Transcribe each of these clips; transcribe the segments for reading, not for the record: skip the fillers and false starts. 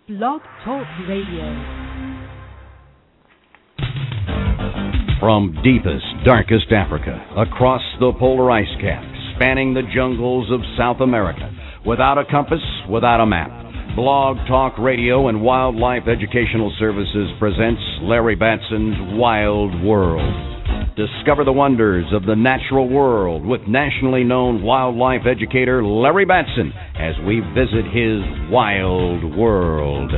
Blog Talk Radio. From deepest, darkest Africa, across the polar ice cap, spanning the jungles of South America, without a compass, without a map, Blog Talk Radio and Wildlife Educational Services presents Larry Batson's Wild World. Discover the wonders of the natural world with nationally known wildlife educator Larry Batson as we visit his wild world.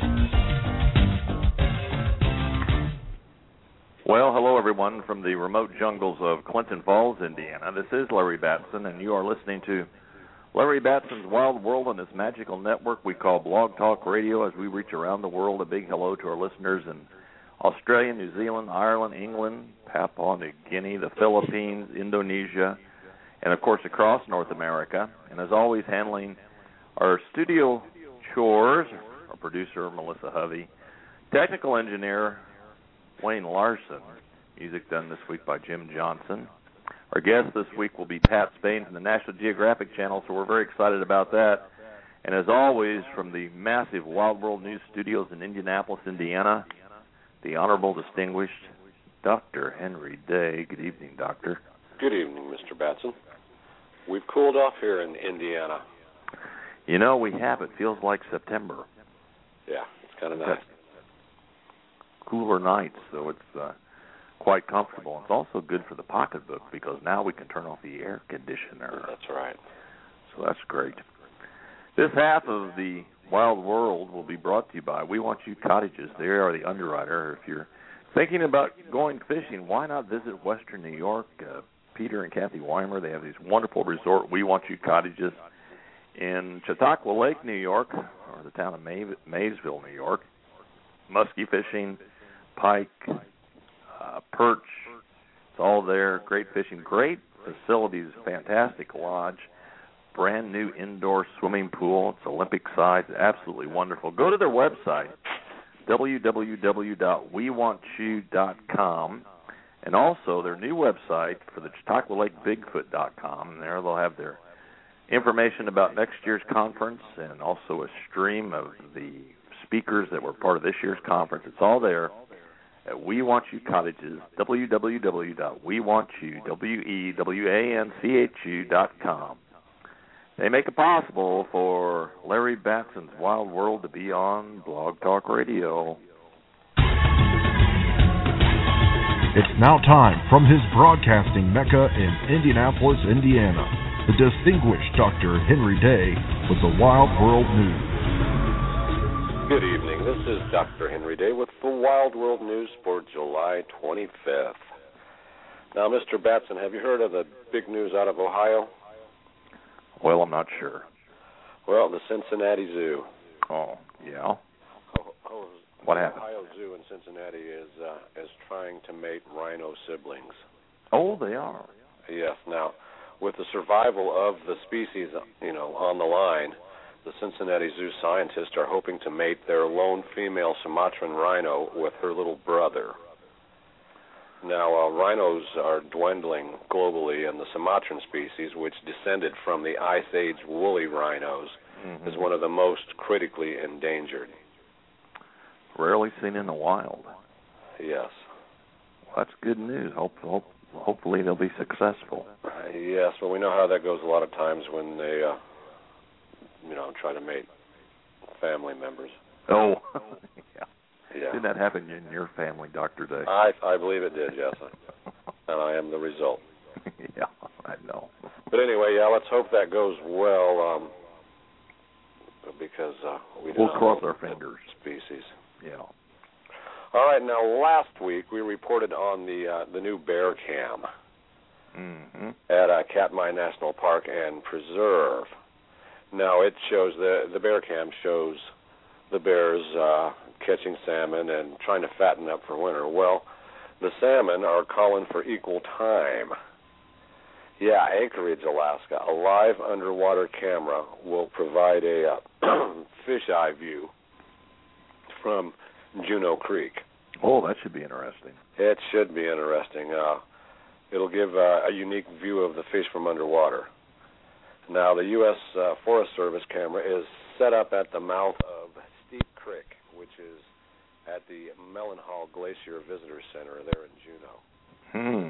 Well, hello everyone from the remote jungles of Clinton Falls, Indiana. This is Larry Batson, and you are listening to Larry Batson's Wild World on this magical network we call Blog Talk Radio as we reach around the world. A big hello to our listeners in Australia, New Zealand, Ireland, England, Papua New Guinea, the Philippines, Indonesia, and, of course, across North America. And as always, handling our studio chores, our producer, Melissa Hovey, technical engineer, Wayne Larson, music done this week by Jim Johnson. Our guest this week will be Pat Spain from the National Geographic Channel, so we're very excited about that. And as always, from the massive Wild World News Studios in Indianapolis, Indiana, the Honorable Distinguished Dr. Henry Day. Good evening, Doctor. Good evening, Mr. Batson. We've cooled off here in Indiana. You know, we have. It feels like September. Yeah, it's kind of nice. Cooler nights, so it's quite comfortable. It's also good for the pocketbook because now we can turn off the air conditioner. That's right. So that's great. This half of the Wild World will be brought to you by We Want You Cottages. They are the underwriter. If you're thinking about going fishing, why not visit Western New York? Peter and Kathy Weimer, they have these wonderful resort We Want You Cottages in Chautauqua Lake, New York, or the town of Maysville, New York. Muskie fishing, pike, perch, it's all there. Great fishing, great facilities, fantastic lodge, brand new indoor swimming pool. It's Olympic size, absolutely wonderful. Go to their website, www.wewantyu.com, and also their new website for the Chautauqua Lake Bigfoot.com. And there they'll have their information about next year's conference and also a stream of the speakers that were part of this year's conference. It's all there at We Want You Cottages, www.wewantyu.com. They make it possible for Larry Batson's Wild World to be on Blog Talk Radio. It's now time from his broadcasting mecca in Indianapolis, Indiana, the distinguished Dr. Henry Day with the Wild World News. Good evening. This is Dr. Henry Day with the Wild World News for July 25th. Now, Mr. Batson, have you heard of the big news out of Ohio? Well, I'm not sure. Well, the Cincinnati Zoo. Oh, yeah. What happened? Ohio Zoo in Cincinnati is trying to mate rhino siblings. Oh, they are. Yes. Now, with the survival of the species, on the line, the Cincinnati Zoo scientists are hoping to mate their lone female Sumatran rhino with her little brother. Now, rhinos are dwindling globally, and the Sumatran species, which descended from the Ice Age woolly rhinos, is one of the most critically endangered. Rarely seen in the wild. Yes. Well, that's good news. Hopefully they'll be successful. Yes, well, we know how that goes a lot of times when they, try to mate family members. Oh, yeah. Yeah. Didn't that happen in your family, Dr. Day? I believe it did, yes. And I am the result. Yeah, I know. But anyway, yeah, let's hope that goes well, because we'll cross our fingers. Species. Yeah. All right, now last week we reported on the new bear cam at Katmai National Park and Preserve. Now it shows the bear cam shows the bears catching salmon and trying to fatten up for winter. Well, the salmon are calling for equal time. Yeah, Anchorage, Alaska, a live underwater camera will provide a fisheye view from Juneau Creek. Oh, that should be interesting. It should be interesting. It'll give a unique view of the fish from underwater. Now, the U.S. Forest Service camera is set up at the mouth of Steep Creek at the Melonhall Glacier Visitor Center there in Juneau.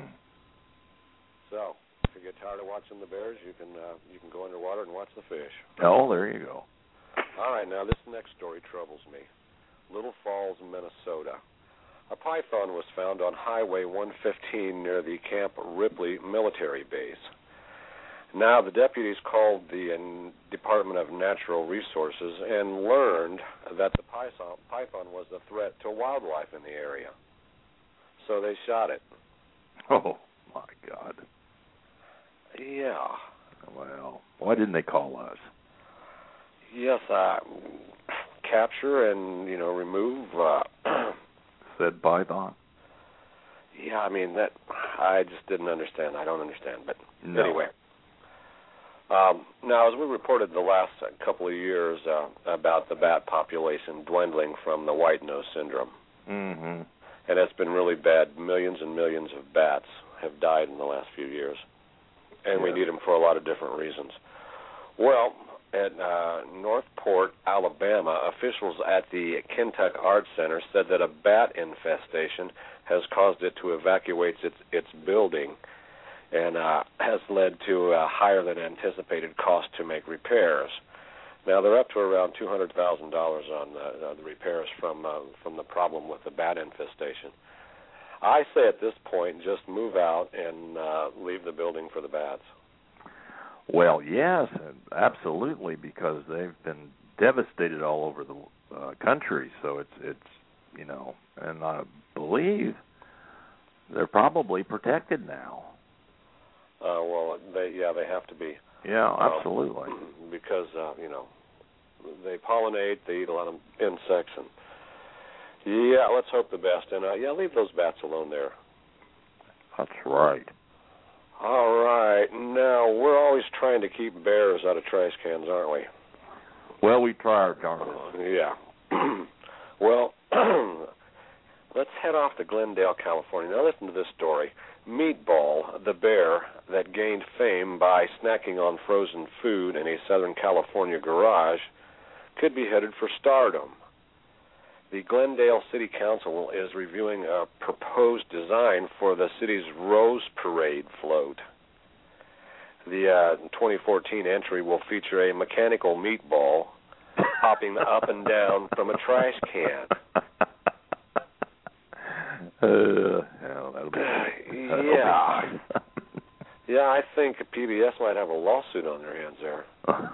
So, if you get tired of watching the bears, you can go underwater and watch the fish. Oh, there you go. All right, now this next story troubles me. Little Falls, Minnesota. A python was found on Highway 115 near the Camp Ripley military base. Now, the deputies called the Department of Natural Resources and learned that the python was a threat to wildlife in the area. So they shot it. Oh, my God. Yeah. Well, why didn't they call us? Yes, capture and, remove. Said python. Yeah, I mean, that I just didn't understand. I don't understand. But no. Anyway. Now, as we reported the last couple of years about the bat population dwindling from the white nose syndrome, and it's been really bad. Millions and millions of bats have died in the last few years, and we need them for a lot of different reasons. Well, at Northport, Alabama, officials at the Kentuck Arts Center said that a bat infestation has caused it to evacuate its building, and has led to a higher than anticipated cost to make repairs. Now, they're up to around $200,000 on the repairs from the problem with the bat infestation. I say at this point, just move out and leave the building for the bats. Well, yes, absolutely, because they've been devastated all over the country. So it's and I believe they're probably protected now. Well, they have to be. Yeah, absolutely. Because they pollinate, they eat a lot of insects, and let's hope the best. And leave those bats alone there. That's right. All right. Now, we're always trying to keep bears out of trash cans, aren't we? Well, we try our darndest. Yeah. Well, let's head off to Glendale, California. Now, listen to this story. Meatball, the bear that gained fame by snacking on frozen food in a Southern California garage, could be headed for stardom. The Glendale City Council is reviewing a proposed design for the city's Rose Parade float. The 2014 entry will feature a mechanical meatball hopping up and down from a trash can. That'll be Yeah, I think PBS might have a lawsuit on their hands there.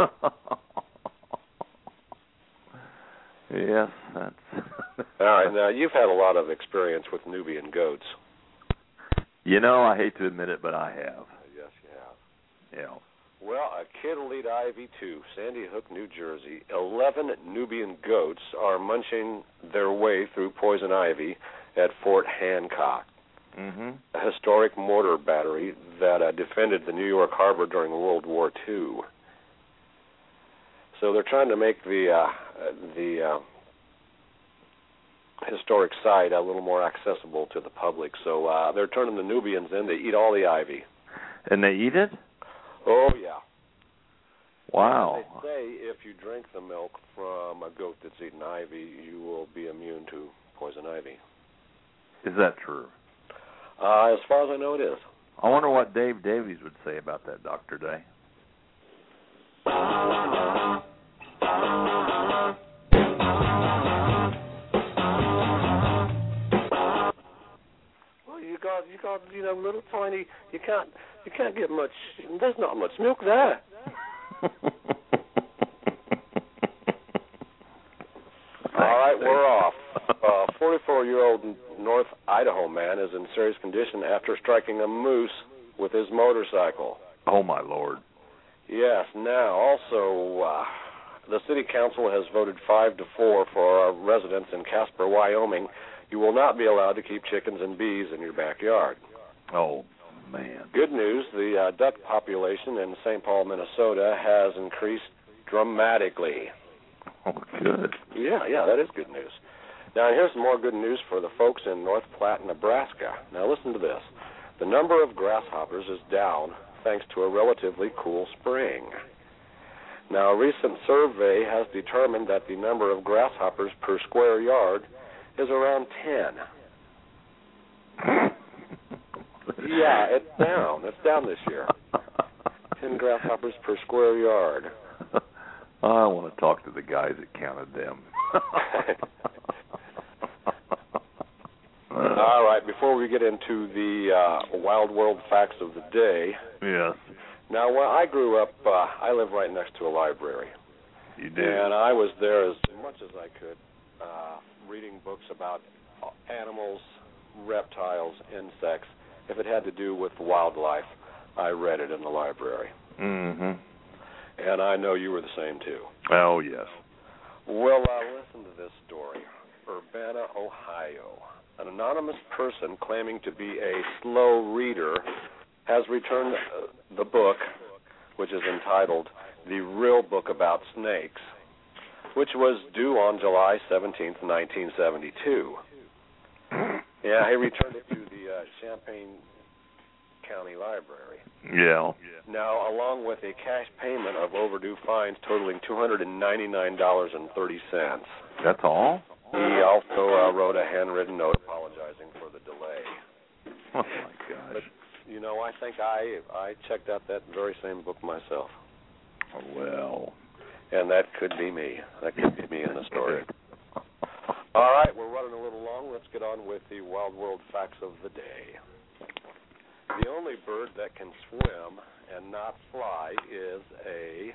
Yes, that's... All right, now, you've had a lot of experience with Nubian goats. I hate to admit it, but I have. Yes, you have. Yeah. Well, a kid will lead Ivy to Sandy Hook, New Jersey. 11 Nubian goats are munching their way through poison ivy at Fort Hancock, a historic mortar battery that defended the New York harbor during World War II. So they're trying to make the historic site a little more accessible to the public. So they're turning the Nubians in. They eat all the ivy. And they eat it? Oh, yeah. Wow. They say if you drink the milk from a goat that's eaten ivy, you will be immune to poison ivy. Is that true? As far as I know, it is. I wonder what Dave Davies would say about that, Dr. Day. Well, you got little tiny. You can't get much. There's not much milk there. All right, we're off. 44-year-old North Idaho man is in serious condition after striking a moose with his motorcycle. Oh, my Lord. Yes. Now, also, the city council has voted 5-4 for our residents in Casper, Wyoming. You will not be allowed to keep chickens and bees in your backyard. Oh, man. Good news, the duck population in St. Paul, Minnesota has increased dramatically. Oh, good. Yeah, that is good news. Now, here's some more good news for the folks in North Platte, Nebraska. Now, listen to this. The number of grasshoppers is down thanks to a relatively cool spring. Now, a recent survey has determined that the number of grasshoppers per square yard is around 10. Yeah, it's down. It's down this year. 10 grasshoppers per square yard. I want to talk to the guys that counted them. All right, before we get into the Wild World facts of the day. Yes. Now, when I grew up, I live right next to a library. You do. And I was there as much as I could, reading books about animals, reptiles, insects. If it had to do with wildlife, I read it in the library. Mm-hmm. And I know you were the same, too. Oh, yes. Well, listen to this story. Urbana, Ohio. An anonymous person claiming to be a slow reader has returned the book, which is entitled The Real Book About Snakes, which was due on July 17th, 1972. Yeah, he returned it to the Champaign County Library. Yeah. Now, along with a cash payment of overdue fines totaling $299.30. That's all? He also wrote a handwritten note apologizing for the delay. Oh, my gosh. But, you know, I think I checked out that very same book myself. Well. And that could be me. That could be me in the story. All right, we're running a little long. Let's get on with the Wild World facts of the day. The only bird that can swim and not fly is a...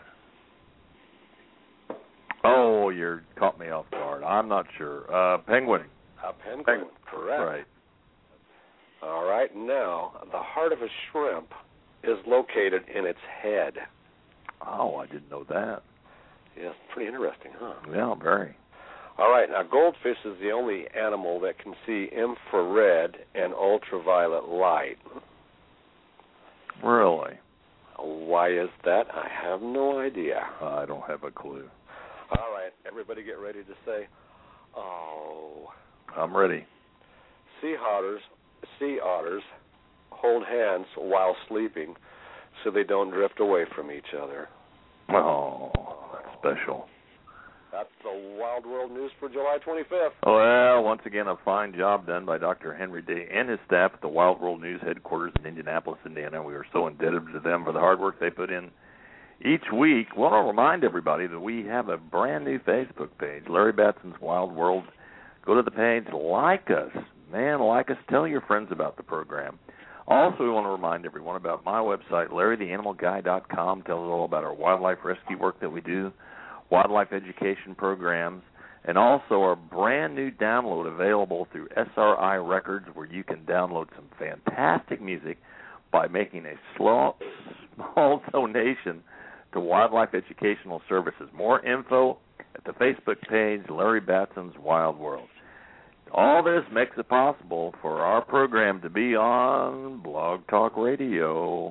Oh, you caught me off guard. I'm not sure. Penguin. A penguin, correct. Right. All right, now, the heart of a shrimp is located in its head. Oh, I didn't know that. Yes, pretty interesting, huh? Yeah, very. All right, now, goldfish is the only animal that can see infrared and ultraviolet light. Really? Why is that? I have no idea. I don't have a clue. All right, everybody get ready to say, oh. I'm ready. Sea otters hold hands while sleeping so they don't drift away from each other. Oh, that's special. That's the Wild World News for July 25th. Well, once again, a fine job done by Dr. Henry Day and his staff at the Wild World News headquarters in Indianapolis, Indiana. We are so indebted to them for the hard work they put in each week. I want to remind everybody that we have a brand new Facebook page, Larry Batson's Wild World. Go to the page, like us. Man, like us. Tell your friends about the program. Also, we want to remind everyone about my website, LarryTheAnimalGuy.com. Tells us all about our wildlife rescue work that we do, wildlife education programs, and also our brand new download available through SRI Records, where you can download some fantastic music by making a small donation to Wildlife Educational Services. More info at the Facebook page, Larry Batson's Wild World. All this makes it possible for our program to be on Blog Talk Radio.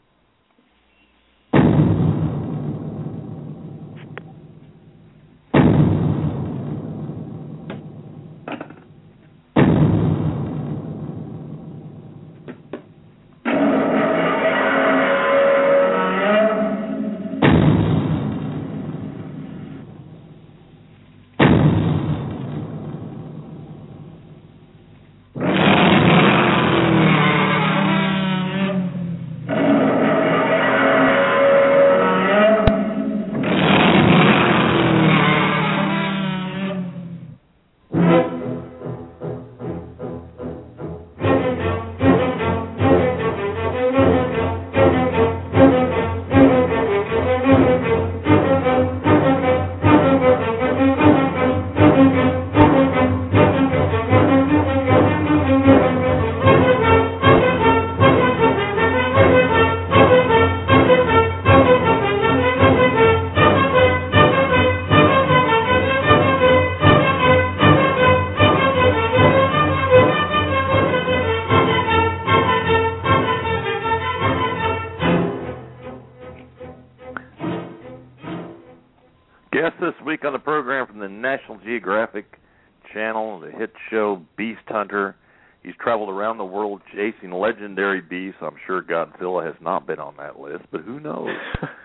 This week on the program from the National Geographic Channel, the hit show Beast Hunter. He's traveled around the world chasing legendary beasts. I'm sure Godzilla has not been on that list, but who knows?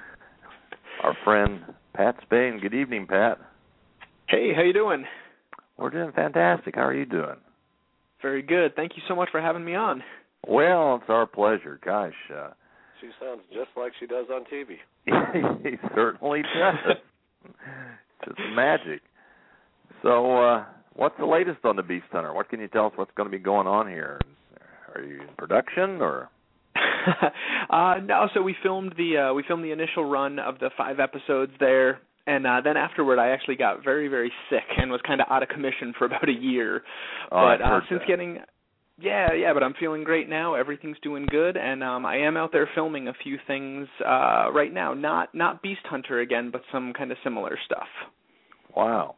Our friend Pat Spain. Good evening, Pat. Hey, how you doing? We're doing fantastic. How are you doing? Very good. Thank you so much for having me on. Well, it's our pleasure. Gosh. She sounds just like she does on TV. He certainly does. Just magic. So, what's the latest on the Beast Hunter? What can you tell us what's going to be going on here? Are you in production or? No, so we filmed the initial run of the 5 episodes there, and then afterward I actually got very, very sick and was kind of out of commission for about a year. Oh, but since getting but I'm feeling great now. Everything's doing good, and I am out there filming a few things right now. Not Beast Hunter again, but some kind of similar stuff. Wow.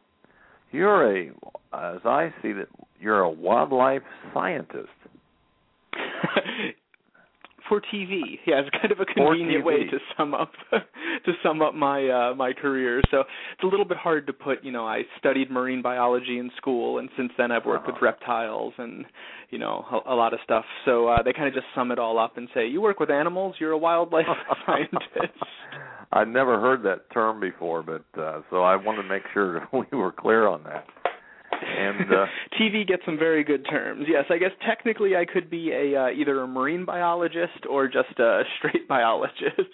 As I see that, you're a wildlife scientist. For TV, yeah, it's kind of a convenient way to sum up my career. So it's a little bit hard to put. I studied marine biology in school, and since then I've worked with reptiles and a lot of stuff. So they kind of just sum it all up and say, "You work with animals, you're a wildlife scientist." I'd never heard that term before, but so I wanted to make sure we were clear on that. And TV gets some very good terms. Yes, I guess technically I could be either a marine biologist or just a straight biologist.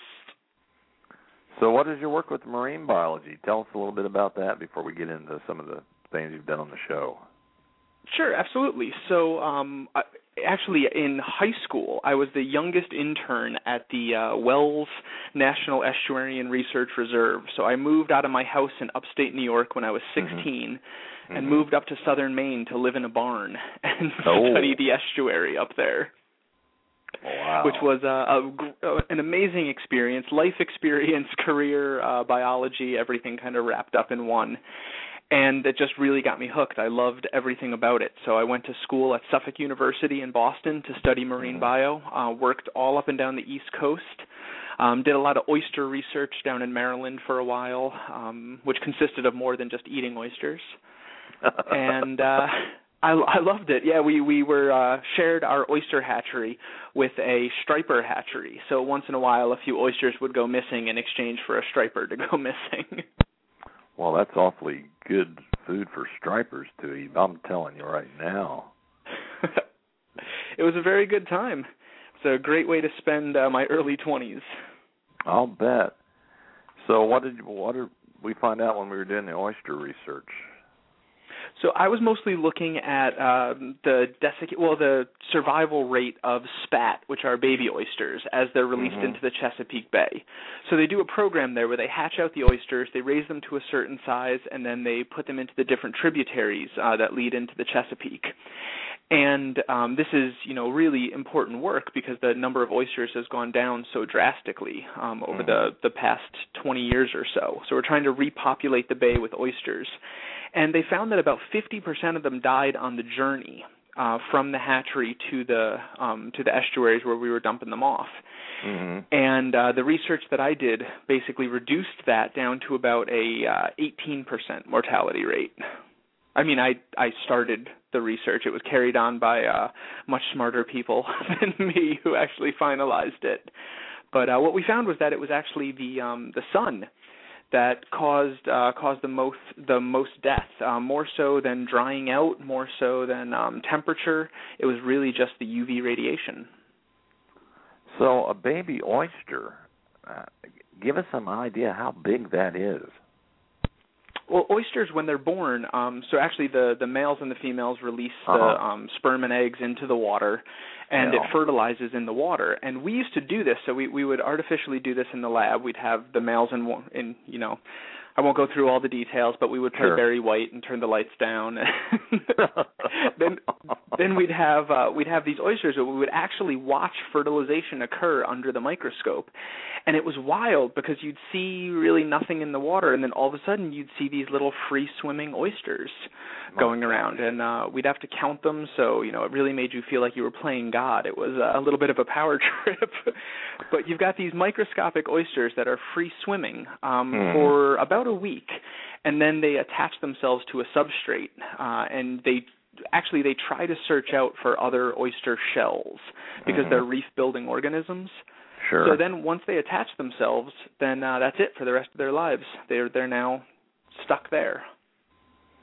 So what is your work with marine biology? Tell us a little bit about that before we get into some of the things you've done on the show. Sure, absolutely. So actually in high school, I was the youngest intern at the Wells National Estuarine Research Reserve. So I moved out of my house in upstate New York when I was 16 and moved up to southern Maine to live in a barn and study the estuary up there. Wow. Which was an amazing experience, life experience, career, biology, everything kind of wrapped up in one. And it just really got me hooked. I loved everything about it. So I went to school at Suffolk University in Boston to study marine bio, worked all up and down the East Coast, did a lot of oyster research down in Maryland for a while, which consisted of more than just eating oysters. And I loved it. Yeah, we were shared our oyster hatchery with a striper hatchery. So once in a while, a few oysters would go missing in exchange for a striper to go missing. Well, that's awfully good food for stripers to eat. I'm telling you right now. It was a very good time. It's a great way to spend my early 20s. I'll bet. So what did we find out when we were doing the oyster research? So I was mostly looking at the survival rate of spat, which are baby oysters, as they're released into the Chesapeake Bay. So they do a program there where they hatch out the oysters, they raise them to a certain size, and then they put them into the different tributaries that lead into the Chesapeake. And this is, really important work because the number of oysters has gone down so drastically over the past 20 years or so. So we're trying to repopulate the bay with oysters. And they found that about 50% of them died on the journey from the hatchery to the estuaries where we were dumping them off. And the research that I did basically reduced that down to about a 18% mortality rate. I mean, I started the research. It was carried on by much smarter people than me who actually finalized it. But what we found was that it was actually the sun that caused the most death, more so than drying out, more so than temperature. It was really just the UV radiation. So a baby oyster, give us some idea how big that is. Well, oysters, when they're born, so actually the males and the females release the sperm and eggs into the water, and it fertilizes in the water. And we used to do this, so we would artificially do this in the lab. We'd have the males in I won't go through all the details, but we would play Barry White and turn the lights down. then we'd have these oysters where we would actually watch fertilization occur under the microscope. And it was wild because you'd see really nothing in the water, and then all of a sudden you'd see these little free-swimming oysters going around. And we'd have to count them, so it really made you feel like you were playing God. It was a little bit of a power trip. But you've got these microscopic oysters that are free-swimming for about a week, and then they attach themselves to a substrate, and they try to search out for other oyster shells because they're reef-building organisms. Sure. So then once they attach themselves, then that's it for the rest of their lives. They're now stuck there.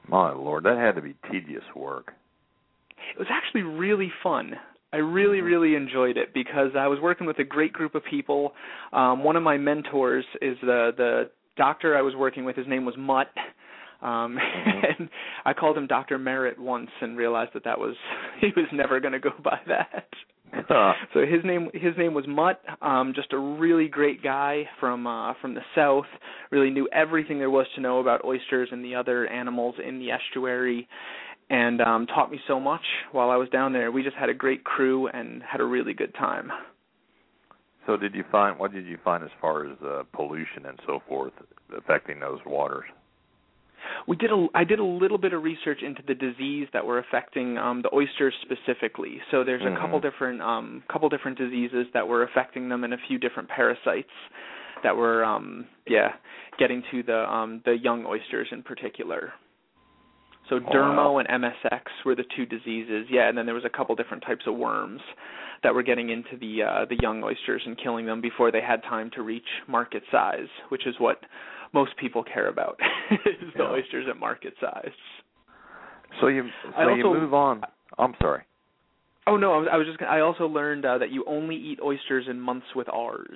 My Lord, that had to be tedious work. It was actually really fun. I really, really enjoyed it because I was working with a great group of people. One of my mentors is the doctor I was working with. His name was Mutt. And I called him Dr. Merritt once and realized that he was never going to go by that. So his name was Mutt, just a really great guy from the South, really knew everything there was to know about oysters and the other animals in the estuary, and taught me so much while I was down there. We just had a great crew and had a really good time. So what did you find as far as pollution and so forth affecting those waters? I did a little bit of research into the disease that were affecting the oysters specifically. So there's a couple different diseases that were affecting them and a few different parasites that were getting to the young oysters in particular. So dermo and MSX were the two diseases. Yeah, and then there was a couple different types of worms that were getting into the young oysters and killing them before they had time to reach market size, which is what most people care about, is the oysters at market size. So you move on. I'm sorry. Oh no, I also learned that you only eat oysters in months with R's.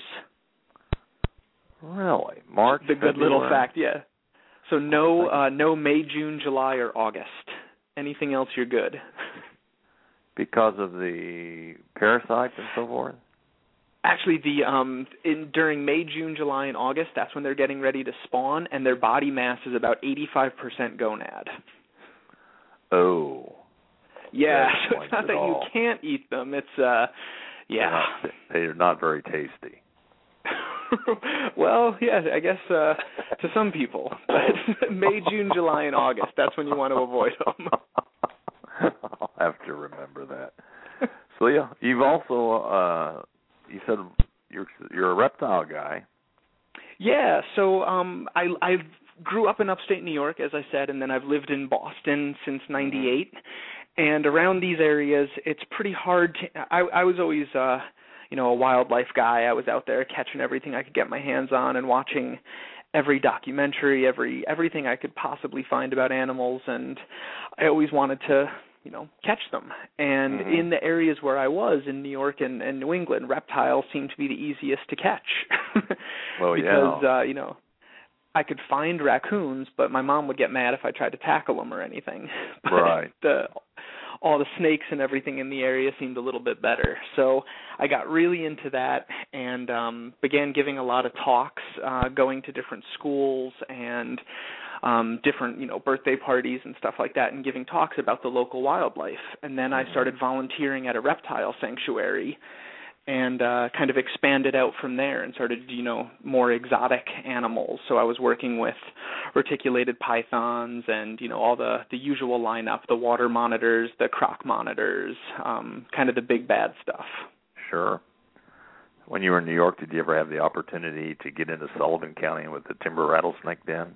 Really? March, the good February? Little fact, yeah. So no May, June, July, or August. Anything else, you're good. Because of the parasites and so forth? Actually, during May, June, July, and August, that's when they're getting ready to spawn, and their body mass is about 85% gonad. Oh. Yeah, so it's not that you can't eat them. It's, They're not very tasty. Well, yeah, I guess to some people. But May, June, July, and August, that's when you want to avoid them. I'll have to remember that. So, yeah, you've also, you said you're a reptile guy. Yeah, so I grew up in upstate New York, as I said, and then I've lived in Boston since '98. And around these areas, it's pretty hard to – I was always a wildlife guy. I was out there catching everything I could get my hands on and watching every documentary, everything I could possibly find about animals, and I always wanted to, catch them. And in the areas where I was in New York and New England, reptiles seemed to be the easiest to catch. Well, because, I could find raccoons, but my mom would get mad if I tried to tackle them or anything. But right. All the snakes and everything in the area seemed a little bit better. So I got really into that and began giving a lot of talks, going to different schools and different, birthday parties and stuff like that, and giving talks about the local wildlife. And then I started volunteering at a reptile sanctuary and kind of expanded out from there and started, more exotic animals. So I was working with reticulated pythons and, all the usual lineup, the water monitors, the croc monitors, kind of the big bad stuff. Sure. When you were in New York, did you ever have the opportunity to get into Sullivan County with the timber rattlesnake dens?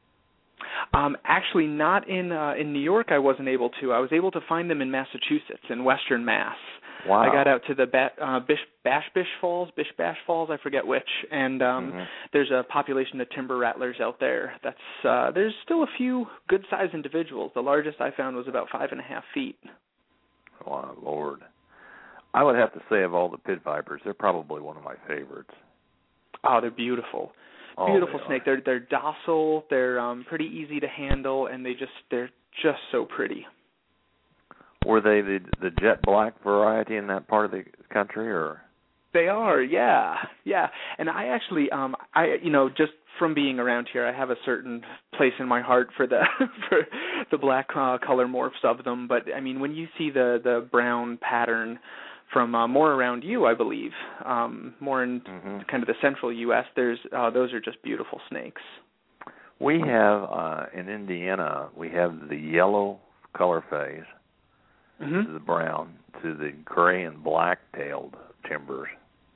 Actually, not in New York. I wasn't able to. I was able to find them in Massachusetts, in Western Mass. Wow. I got out to the Bish Bash Falls, I forget which, and there's a population of timber rattlers out there. There's still a few good-sized individuals. The largest I found was about 5.5 feet. Oh, Lord. I would have to say of all the pit vipers, they're probably one of my favorites. Oh, they're beautiful. Beautiful snake. They're docile. They're pretty easy to handle, and they're just so pretty. Were they the jet black variety in that part of the country, or? They are, yeah. And I actually, just from being around here, I have a certain place in my heart for the black color morphs of them. But I mean, when you see the brown pattern from more around you, I believe, more in kind of the central U.S., those are just beautiful snakes. We have in Indiana, we have the yellow color phase. To the brown, to the gray and black-tailed timbers.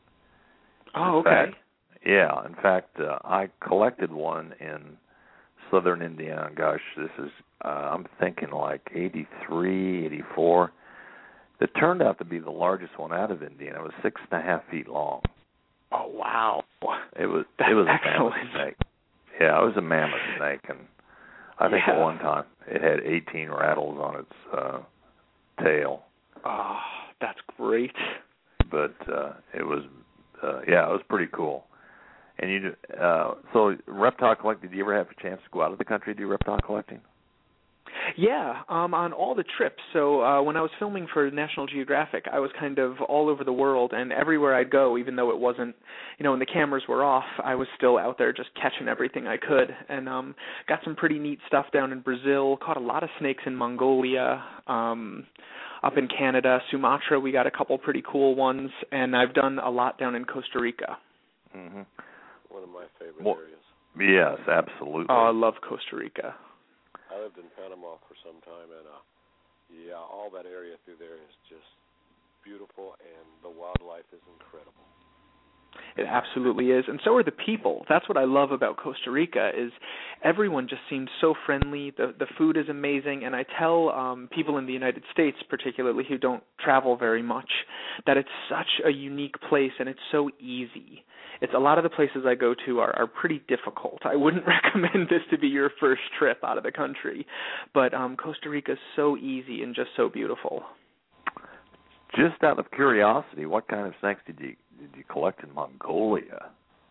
Oh, okay. In fact, I collected one in southern Indiana. Gosh, this is, I'm thinking like 83, 84. It turned out to be the largest one out of Indiana. It was 6.5 feet long. Oh, wow. It was a mammoth snake. Yeah, it was a mammoth snake, and I think at one time it had 18 rattles on its tail. Oh, that's great. But it was it was pretty cool. And so reptile collecting, did you ever have a chance to go out of the country to do reptile collecting? Yeah, on all the trips. So when I was filming for National Geographic, I was kind of all over the world, and everywhere I'd go, even though it wasn't, when the cameras were off, I was still out there just catching everything I could, and got some pretty neat stuff down in Brazil, caught a lot of snakes in Mongolia, up in Canada, Sumatra, we got a couple pretty cool ones, and I've done a lot down in Costa Rica. Mm-hmm. One of my favorite areas. Yes, absolutely. Oh, I love Costa Rica. I lived in Panama for some time, and all that area through there is just beautiful, and the wildlife is incredible. It absolutely is, and so are the people. That's what I love about Costa Rica is everyone just seems so friendly. The food is amazing, and I tell people in the United States, particularly who don't travel very much, that it's such a unique place and it's so easy. It's a lot of the places I go to are pretty difficult. I wouldn't recommend this to be your first trip out of the country, but Costa Rica is so easy and just so beautiful. Just out of curiosity, what kind of snakes did you collect in Mongolia?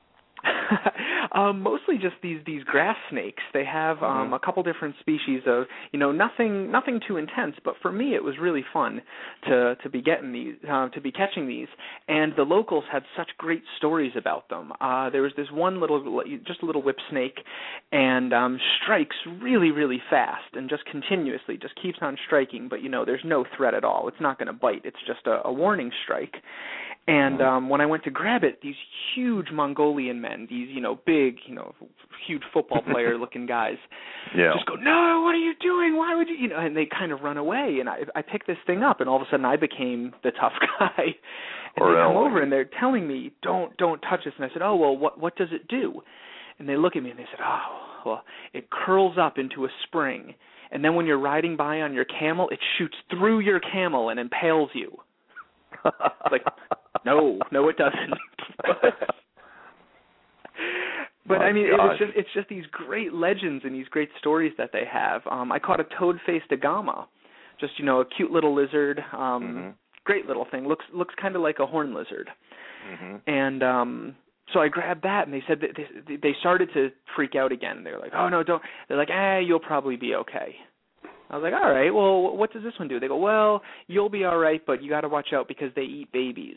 Mostly just these grass snakes. They have a couple different species of, nothing too intense, but for me it was really fun to be getting these, to be catching these, and the locals had such great stories about them. There was this one just a little whip snake, and strikes really, really fast and just continuously, just keeps on striking, but there's no threat at all. It's not going to bite. It's just a warning strike. And when I went to grab it, these huge Mongolian men, these, big, huge football player-looking guys, just go, no, what are you doing? Why would you, and they kind of run away. And I picked this thing up, and all of a sudden I became the tough guy. And they come over, and they're telling me, don't touch this. And I said, oh, well, what does it do? And they look at me, and they said, oh, well, it curls up into a spring. And then when you're riding by on your camel, it shoots through your camel and impales you. Like, no, it doesn't. But I mean, it's just these great legends and these great stories that they have. I caught a toad-faced agama, just a cute little lizard, great little thing. Looks kind of like a horn lizard. And so I grabbed that, and they said that they started to freak out again. They were like, oh no, don't. They're like, you'll probably be okay. I was like, all right, well, what does this one do? They go, well, you'll be all right, but you got to watch out because they eat babies.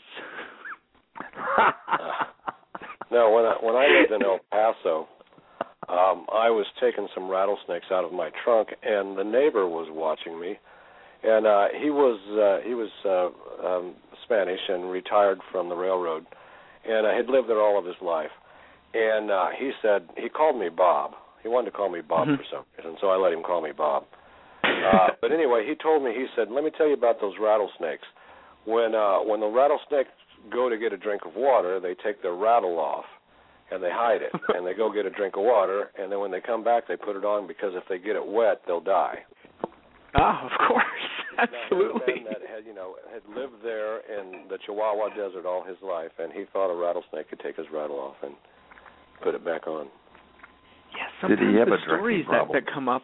No, when I lived in El Paso, I was taking some rattlesnakes out of my trunk, and the neighbor was watching me, and he was Spanish and retired from the railroad, and had lived there all of his life, and he called me Bob. He wanted to call me Bob for some reason, so I let him call me Bob. But anyway, he told me, he said, let me tell you about those rattlesnakes. When the rattlesnakes go to get a drink of water, they take their rattle off and they hide it, and they go get a drink of water, and then when they come back, they put it on because if they get it wet, they'll die. Oh, of course, absolutely. Now, here's a man that had lived there in the Chihuahua Desert all his life, and he thought a rattlesnake could take his rattle off and put it back on. Yeah, sometimes Did he have the a stories that come up.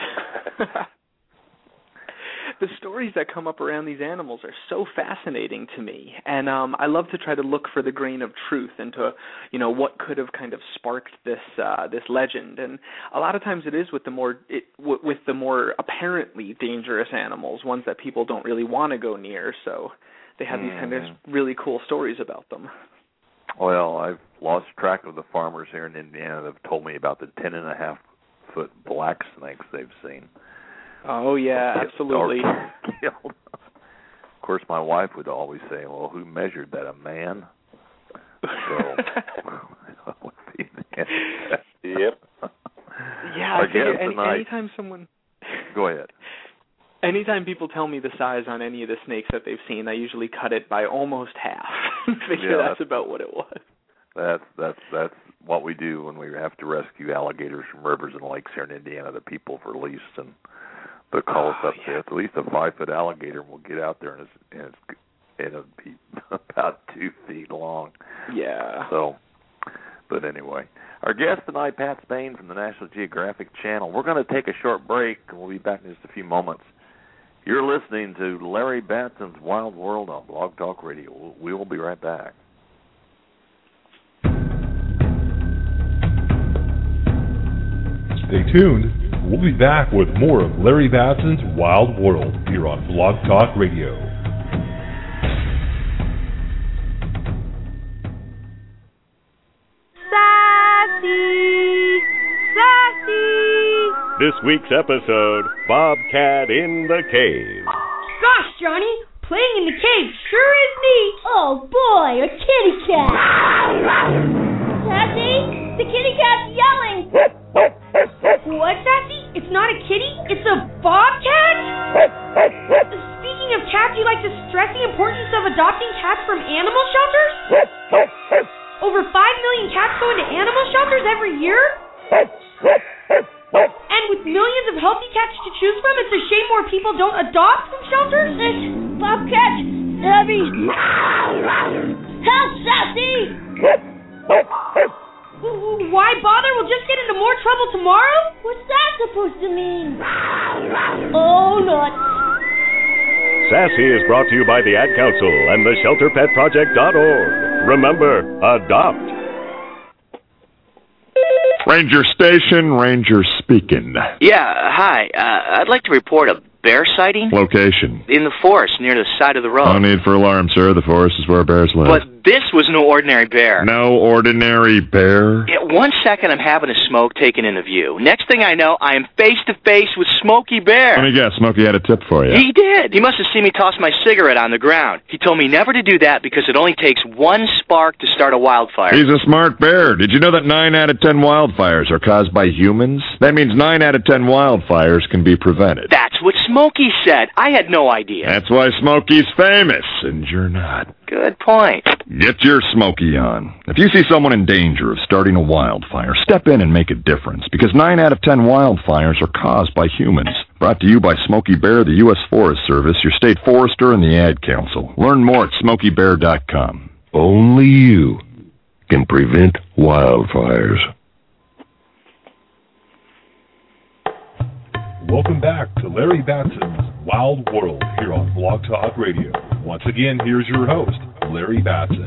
The stories that come up around these animals are so fascinating to me, and I love to try to look for the grain of truth into, what could have kind of sparked this legend. And a lot of times it is with the more apparently dangerous animals, ones that people don't really want to go near. So they have these kind of really cool stories about them. Well, I've lost track of the farmers here in Indiana that have told me about the 10.5-foot black snakes they've seen. Oh, yeah, absolutely. Of course, my wife would always say, well, who measured that, a man? So, yep. Yeah, I figure anytime someone... Go ahead. Anytime people tell me the size on any of the snakes that they've seen, I usually cut it by almost half. That's about what it was. That's what we do when we have to rescue alligators from rivers and lakes here in Indiana. The people release, and they'll call us up there. At least a 5-foot alligator will get out there, and it'll be about 2 feet long. Yeah. So, But anyway, our guest tonight, Pat Spain from the National Geographic Channel. We're going to take a short break, and we'll be back in just a few moments. You're listening to Larry Batson's Wild World on Blog Talk Radio. We will be right back. Stay tuned. We'll be back with more of Larry Batson's Wild World here on Blog Talk Radio. This week's episode, Bobcat in the Cave. Gosh, Johnny, playing in the cave sure is neat. Oh, boy, a kitty cat. Sassy, the kitty cat's yelling. What, Sassy? It's not a kitty, it's a bobcat? Speaking of cats, you like to stress the importance of adopting cats from animal shelters? Over 5 million cats go into animal shelters every year? And with millions of healthy cats to choose from, it's a shame more people don't adopt from shelters? Bobcat, Abby. Help, Sassy! Why bother? We'll just get into more trouble tomorrow? What's that supposed to mean? Oh, nuts. Sassy is brought to you by the Ad Council and the ShelterPetProject.org. Remember, adopt. Ranger Station, Ranger speaking. Yeah, hi. I'd like to report a bear sighting. Location? In the forest, near the side of the road. No need for alarm, sir. The forest is where bears live. But this was no ordinary bear. No ordinary bear? Yeah, 1 second I'm having a smoke taken into view. Next thing I know, I am face-to-face with Smokey Bear. Let me guess, Smokey had a tip for you. He did. He must have seen me toss my cigarette on the ground. He told me never to do that because it only takes one spark to start a wildfire. He's a smart bear. Did you know that 9 out of 10 wildfires are caused by humans? That means 9 out of 10 wildfires can be prevented. That's what Smokey said. I had no idea. That's why Smokey's famous, and you're not. Good point. Get your Smokey on. If you see someone in danger of starting a wildfire, step in and make a difference, because 9 out of 10 wildfires are caused by humans. Brought to you by Smokey Bear, the U.S. Forest Service, your state forester, and the Ad Council. Learn more at SmokeyBear.com. Only you can prevent wildfires. Welcome back to Larry Batson's Wild World here on Blog Talk Radio. Once again, here's your host, Larry Batson.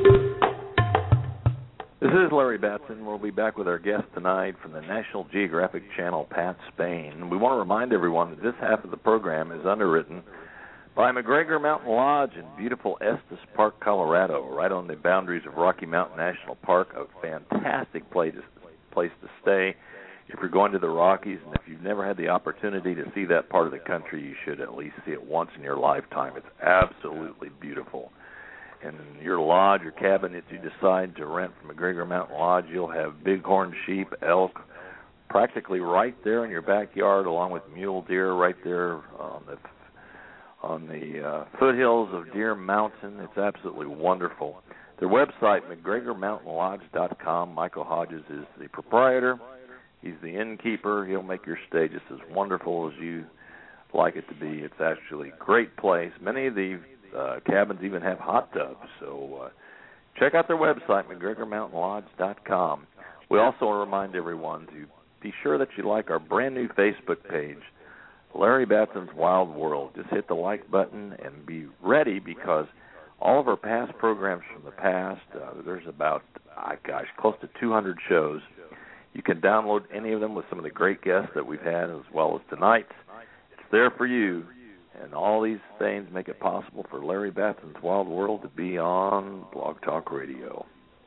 This is Larry Batson. We'll be back with our guest tonight from the National Geographic Channel, Pat Spain. We want to remind everyone that this half of the program is underwritten by McGregor Mountain Lodge in beautiful Estes Park, Colorado, right on the boundaries of Rocky Mountain National Park, a fantastic place to stay. If you're going to the Rockies, and if you've never had the opportunity to see that part of the country, you should at least see it once in your lifetime. It's absolutely beautiful. And in your lodge or cabin, if you decide to rent from McGregor Mountain Lodge, you'll have bighorn sheep, elk, practically right there in your backyard, along with mule deer right there on the foothills of Deer Mountain. It's absolutely wonderful. Their website, McGregorMountainLodge.com. Michael Hodges is the proprietor. He's the innkeeper. He'll make your stay just as wonderful as you like it to be. It's actually a great place. Many of the cabins even have hot tubs. So check out their website, McGregorMountainLodge.com. We also want to remind everyone to be sure that you like our brand new Facebook page, Larry Batson's Wild World. Just hit the like button and be ready, because all of our past programs from the past, there's about, close to 200 shows. You can download any of them with some of the great guests that we've had, as well as tonight's. It's there for you, and all these things make it possible for Larry Batson's Wild World to be on Blog Talk Radio.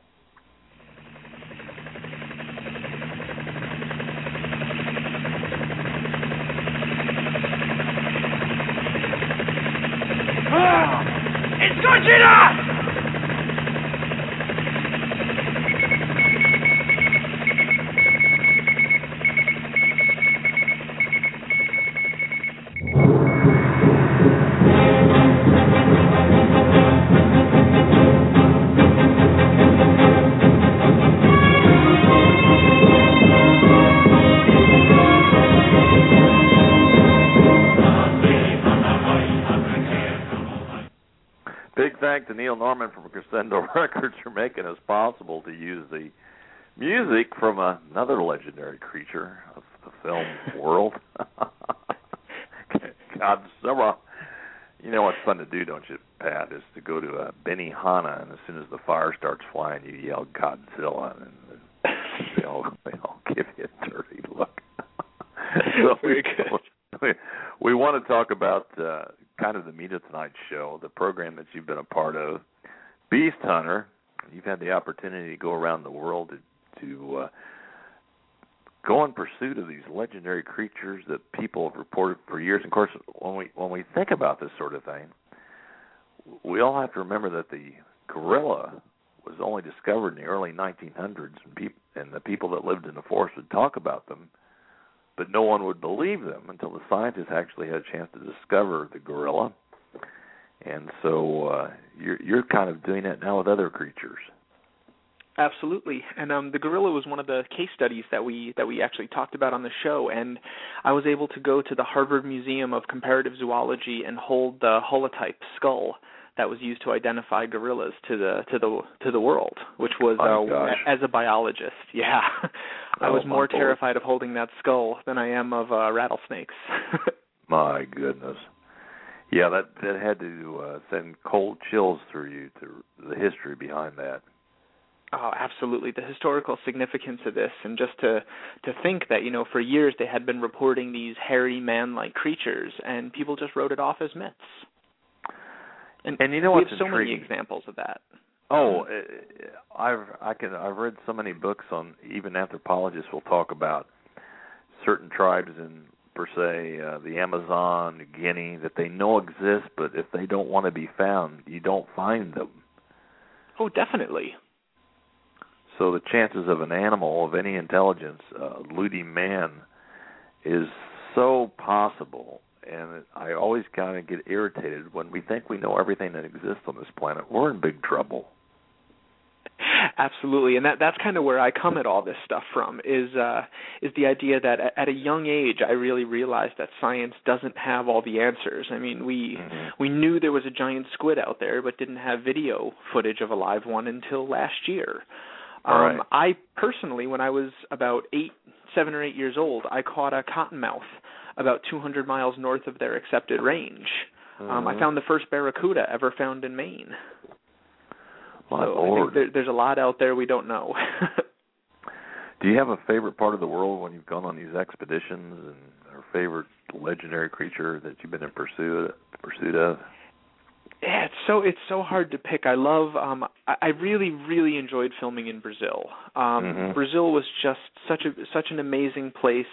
It's Godzilla! Big thanks to Neil Norman from Crescendo Records for making us possible to use the Music from another legendary creature of the film world, Godzilla. You know what's fun to do, don't you, Pat, is to go to Benihana, and as soon as the fire starts flying, you yell Godzilla, and they all give you a dirty look. So very good. We want to talk about kind of the meat of tonight's show, the program that you've been a part of, Beast Hunter. You've had the opportunity to go around the world to go in pursuit of these legendary creatures that people have reported for years. And of course, when we think about this sort of thing, we all have to remember that the gorilla was only discovered in the early 1900s, and the people that lived in the forest would talk about them, but no one would believe them until the scientists actually had a chance to discover the gorilla. And so you're kind of doing that now with other creatures. Absolutely, and the gorilla was one of the case studies that we actually talked about on the show, and I was able to go to the Harvard Museum of Comparative Zoology and hold the holotype skull that was used to identify gorillas to the world, which was as a biologist, I was more terrified of holding that skull than I am of rattlesnakes. My goodness. Yeah, that had to send cold chills through you to the history behind that. Oh, absolutely. The historical significance of this, and just to think that, for years they had been reporting these hairy man-like creatures, and people just wrote it off as myths. And you know we what's have so intriguing? many examples of that. Oh, I've read so many books on, even anthropologists will talk about certain tribes in, per se, the Amazon, Guinea, that they know exist, but if they don't want to be found, you don't find them. Oh, definitely. So the chances of an animal of any intelligence eluding man is so possible, and I always kind of get irritated when we think we know everything that exists on this planet. We're in big trouble. Absolutely, and that's kind of where I come at all this stuff from, is the idea that at a young age I really realized that science doesn't have all the answers. I mean, we knew there was a giant squid out there, but didn't have video footage of a live one until last year. Right. I personally, when I was about 7 or 8 years old, I caught a cottonmouth about 200 miles north of their accepted range. I found the first barracuda ever found in Maine. My so Lord. I think there's a lot out there we don't know. Do you have a favorite part of the world when you've gone on these expeditions, and or favorite legendary creature that you've been in pursuit of? Yeah, it's so hard to pick. I love. I really enjoyed filming in Brazil. Brazil was just such an amazing place.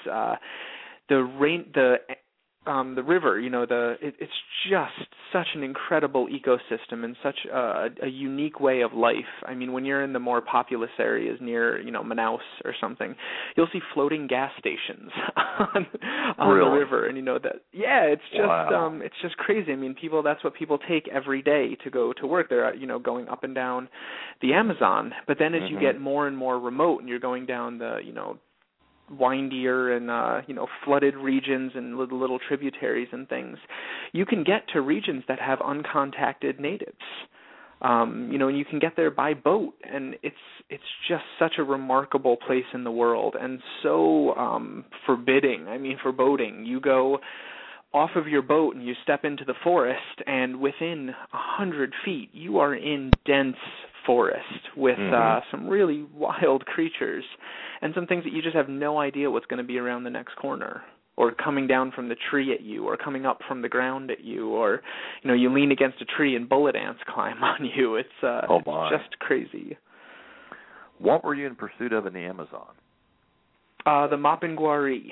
The river, it's just such an incredible ecosystem and such a unique way of life. I mean, when you're in the more populous areas near, Manaus or something, you'll see floating gas stations on really? the river, and it's just it's just crazy. I mean, that's what people take every day to go to work. They're going up and down the Amazon, but then as you get more and more remote, and you're going down the windier and flooded regions and little tributaries and things, you can get to regions that have uncontacted natives. And you can get there by boat, and it's just such a remarkable place in the world, and so forbidding. I mean, for boating, you go off of your boat and you step into the forest, and within 100 feet you are in dense forest with some really wild creatures and some things that you just have no idea what's going to be around the next corner, or coming down from the tree at you, or coming up from the ground at you, or you lean against a tree and bullet ants climb on you. It's just crazy. What were you in pursuit of in the Amazon? The Mapinguari.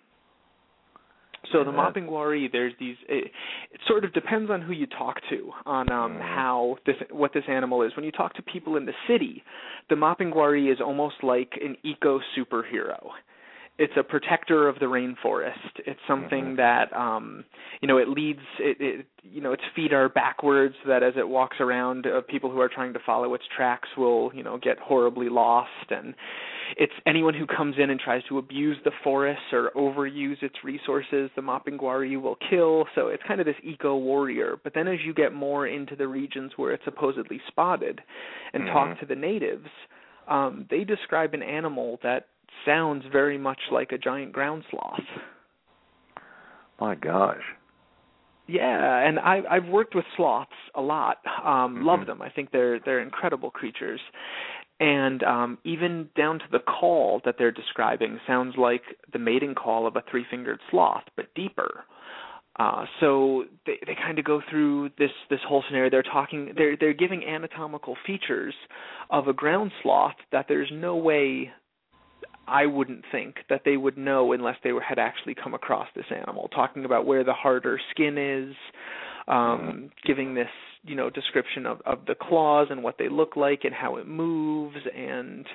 So the Mapinguari, there's these. It sort of depends on who you talk to on what this animal is. When you talk to people in the city, the Mapinguari is almost like an eco superhero. It's a protector of the rainforest. It's something that it leads. Its feet are backwards, so that as it walks around, people who are trying to follow its tracks will get horribly lost. And it's anyone who comes in and tries to abuse the forest or overuse its resources, the Mapinguari will kill. So it's kind of this eco warrior. But then as you get more into the regions where it's supposedly spotted and talk to the natives, they describe an animal that sounds very much like a giant ground sloth. My gosh. Yeah, and I've worked with sloths a lot. Love them. I think they're incredible creatures. And even down to the call that they're describing sounds like the mating call of a three-fingered sloth, but deeper. So they kind of go through this whole scenario. They're giving anatomical features of a ground sloth that there's no way, I wouldn't think, that they would know unless they had actually come across this animal. Talking about where the harder skin is, giving this, description of the claws and what they look like and how it moves, and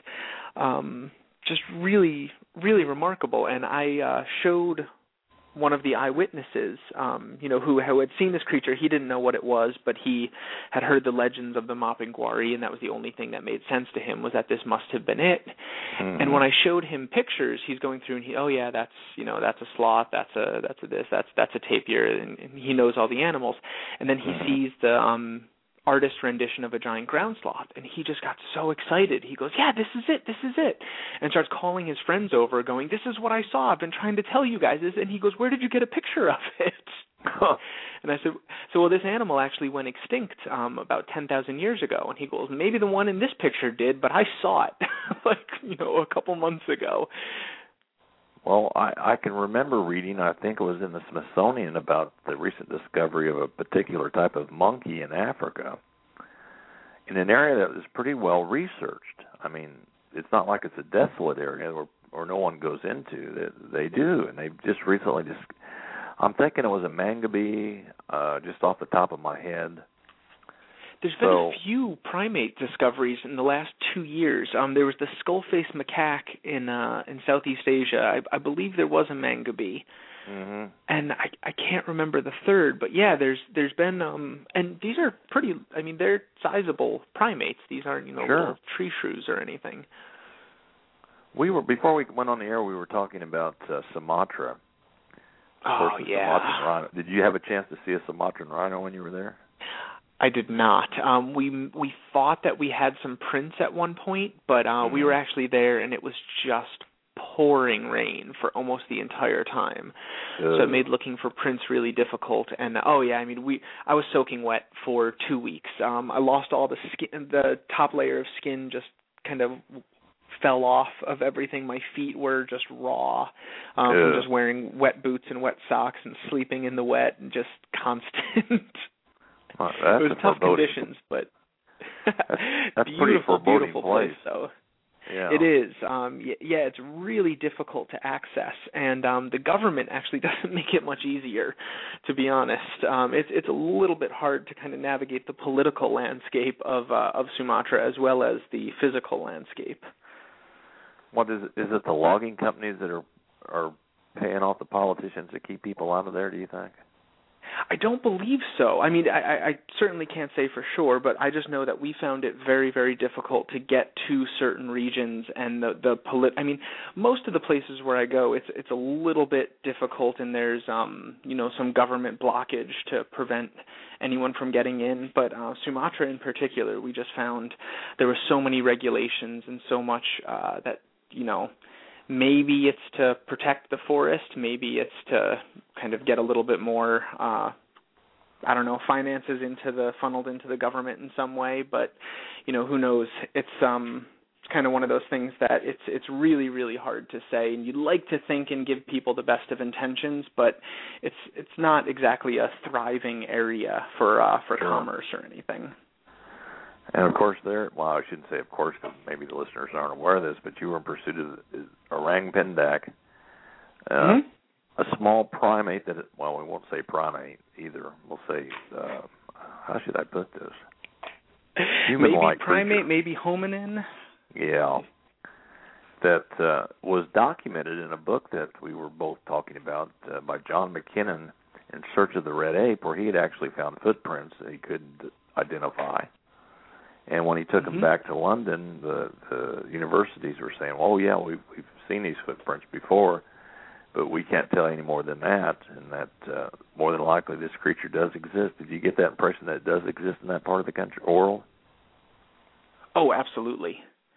just really, really remarkable. And I showed one of the eyewitnesses, who had seen this creature. He didn't know what it was, but he had heard the legends of the Mapinguari, and that was the only thing that made sense to him, was that this must have been it. Mm-hmm. And when I showed him pictures, he's going through and that's a sloth, that's a tapir, and he knows all the animals. And then he sees the artist rendition of a giant ground sloth, and he just got so excited. He goes, "Yeah, this is it," and starts calling his friends over, going, "This is what I saw. I've been trying to tell you guys this." And he goes, "Where did you get a picture of it?" And I said, well, this animal actually went extinct about 10,000 years ago. And he goes, "Maybe the one in this picture did, but I saw it a couple months ago." Well, I can remember reading, I think it was in the Smithsonian, about the recent discovery of a particular type of monkey in Africa in an area that was pretty well researched. I mean, it's not like it's a desolate area or no one goes into. They do, and they've just recently I'm thinking it was a mangabey, just off the top of my head. There's been a few primate discoveries in the last 2 years. There was the skull-faced macaque in Southeast Asia. I believe there was a mangabey, and I can't remember the third. But yeah, there's been and these are pretty. I mean, they're sizable primates. These aren't little tree shrews or anything. Before we went on the air, we were talking about Sumatra. Oh yeah. Sumatran rhino. Did you have a chance to see a Sumatran rhino when you were there? I did not. We thought that we had some prints at one point, but we were actually there, and it was just pouring rain for almost the entire time. So it made looking for prints really difficult. And I was soaking wet for 2 weeks. I lost all the skin. The top layer of skin just kind of fell off of everything. My feet were just raw from just wearing wet boots and wet socks and sleeping in the wet and just constant. Well, it was tough conditions, but that's beautiful place. So yeah. It is. It's really difficult to access, and the government actually doesn't make it much easier, to be honest. It's a little bit hard to kind of navigate the political landscape of Sumatra as well as the physical landscape. What is it? Is it the logging companies that are paying off the politicians to keep people out of there, do you think? I don't believe so. I mean, I certainly can't say for sure, but I just know that we found it very, very difficult to get to certain regions, and most of the places where I go, it's a little bit difficult, and there's some government blockage to prevent anyone from getting in. But Sumatra in particular, we just found there were so many regulations and so much that maybe it's to protect the forest, maybe it's to kind of get a little bit more, finances funneled into the government in some way, but, who knows. It's kind of one of those things that it's really, really hard to say, and you'd like to think and give people the best of intentions, but it's not exactly a thriving area for commerce or anything. And, of course, I shouldn't say of course, because maybe the listeners aren't aware of this, but you were in pursuit of orang pendek, a small primate we won't say primate either. We'll say, how should I put this? Human-like maybe primate, creature. Maybe hominin. Yeah. That was documented in a book that we were both talking about by John McKinnon, In Search of the Red Ape, where he had actually found footprints that he couldn't identify. And when he took them back to London, the universities were saying, "Oh yeah, we've seen these footprints before, but we can't tell any more than that." And that more than likely this creature does exist. Did you get that impression that it does exist in that part of the country, world? Oh, absolutely,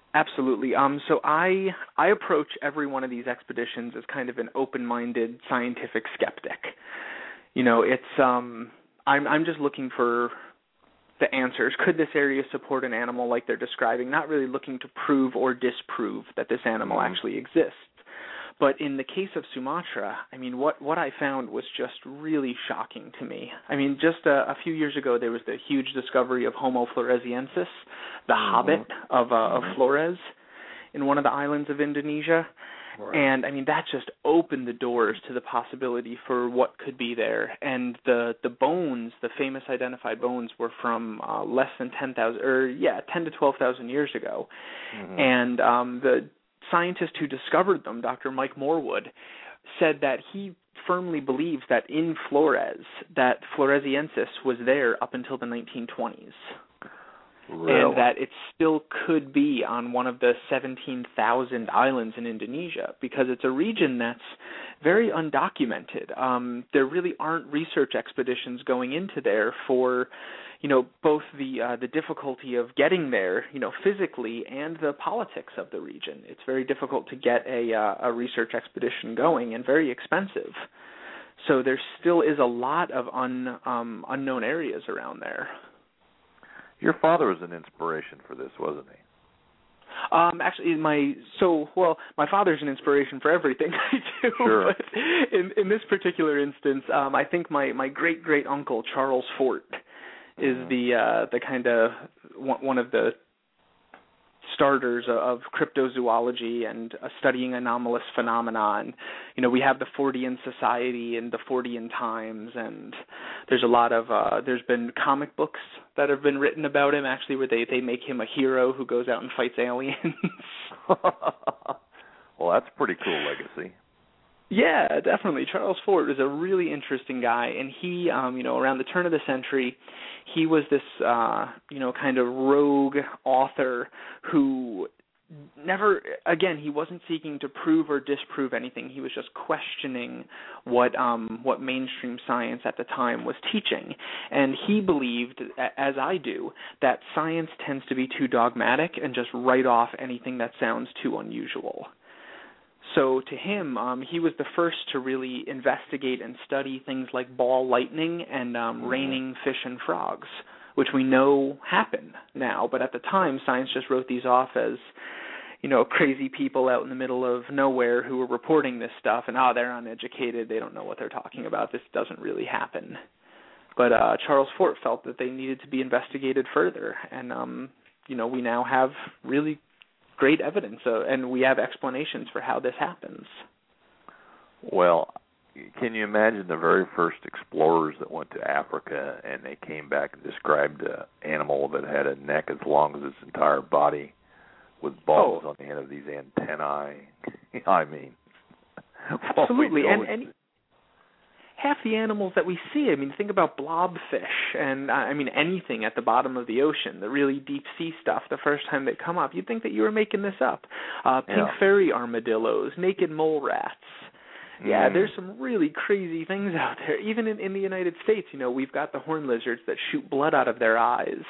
Absolutely. So I approach every one of these expeditions as kind of an open-minded scientific skeptic. You know, it's I'm just looking for the answers. Could this area support an animal like they're describing? Not really looking to prove or disprove that this animal actually exists. But in the case of Sumatra, I mean, what I found was just really shocking to me. I mean, just a few years ago, there was the huge discovery of Homo floresiensis, the hobbit of Flores, in one of the islands of Indonesia. Right. And, I mean, that just opened the doors to the possibility for what could be there. And the bones, the famous identified bones, were from less than 10 to 12,000 years ago. And the scientist who discovered them, Dr. Mike Morwood, said that he firmly believes that in Flores, that Floresiensis was there up until the 1920s. Really? And that it still could be on one of the 17,000 islands in Indonesia, because it's a region that's very undocumented. There really aren't research expeditions going into there for, you know, both the difficulty of getting there, you know, physically, and the politics of the region. It's very difficult to get a research expedition going, and very expensive. So there still is a lot of unknown areas around there. Your father was an inspiration for this, wasn't he? Actually, my father's an inspiration for everything I do. Sure. But in this particular instance, I think my great uncle Charles Fort is the kind of one of the starters of cryptozoology and studying anomalous phenomena. And, you know, we have the Fortean Society and the Fortean Times, and there's a lot of there's been comic books that have been written about him, actually, where they make him a hero who goes out and fights aliens. Well, that's a pretty cool legacy. Yeah, definitely. Charles Fort is a really interesting guy, and he, you know, around the turn of the century, he was this, you know, kind of rogue author who never, again, he wasn't seeking to prove or disprove anything. He was just questioning what mainstream science at the time was teaching. And he believed, as I do, that science tends to be too dogmatic and just write off anything that sounds too unusual. So to him, he was the first to really investigate and study things like ball lightning and raining fish and frogs, which we know happen now. But at the time, science just wrote these off as, you know, crazy people out in the middle of nowhere who were reporting this stuff, and, they're uneducated, they don't know what they're talking about, this doesn't really happen. But Charles Fort felt that they needed to be investigated further, and, you know, we now have really great evidence, and we have explanations for how this happens. Well, can you imagine the very first explorers that went to Africa and they came back and described an animal that had a neck as long as its entire body with balls on the end of these antennae? I mean, absolutely. And half the animals that we see, I mean, think about blobfish and, I mean, anything at the bottom of the ocean, the really deep sea stuff, the first time they come up, you'd think that you were making this up. Pink fairy armadillos, naked mole rats. Yeah, there's some really crazy things out there. Even in the United States, you know, we've got the horned lizards that shoot blood out of their eyes.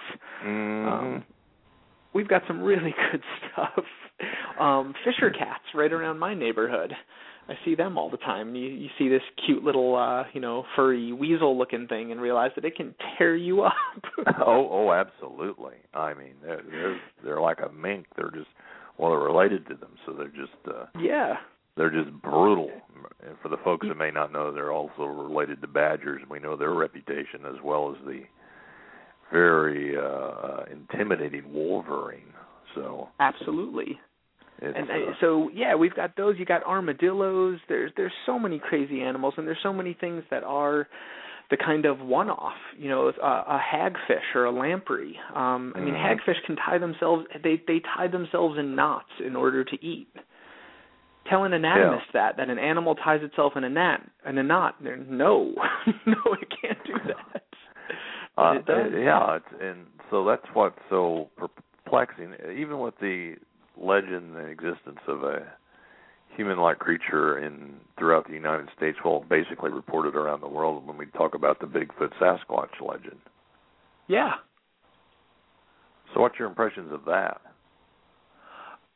We've got some really good stuff. Fisher cats right around my neighborhood. I see them all the time. You see this cute little, you know, furry weasel-looking thing and realize that it can tear you up. Oh, absolutely. I mean, they're like a mink. They're just, well, they're related to them, so they're just they're just brutal. And for the folks that may not know, they're also related to badgers. We know their reputation, as well as the very intimidating wolverine. So absolutely. So we've got those. You got armadillos. There's so many crazy animals, and there's so many things that are the kind of one-off. You know, a hagfish or a lamprey. I mean, hagfish can tie themselves. They tie themselves in knots in order to eat. Tell an anatomist that an animal ties itself in a knot. No, it can't do that. But it does. And so that's what's so perplexing. Even with the legend and existence of a human-like creature throughout the United States, well, basically reported around the world when we talk about the Bigfoot Sasquatch legend. Yeah. So what's your impressions of that?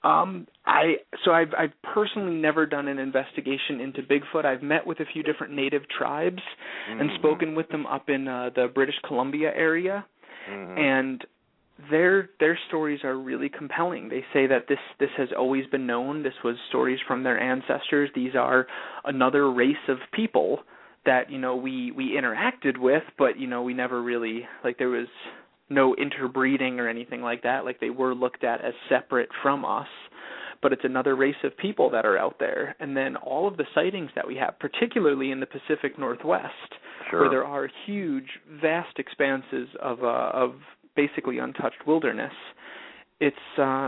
I've personally never done an investigation into Bigfoot. I've met with a few different native tribes and spoken with them up in the British Columbia area, and their stories are really compelling. They say that this has always been known. This was stories from their ancestors. These are another race of people that we interacted with, but we never really, like, there was no interbreeding or anything like that. Like, they were looked at as separate from us, but it's another race of people that are out there. And then all of the sightings that we have, particularly in the Pacific Northwest, where there are huge, vast expanses of basically untouched wilderness. It's I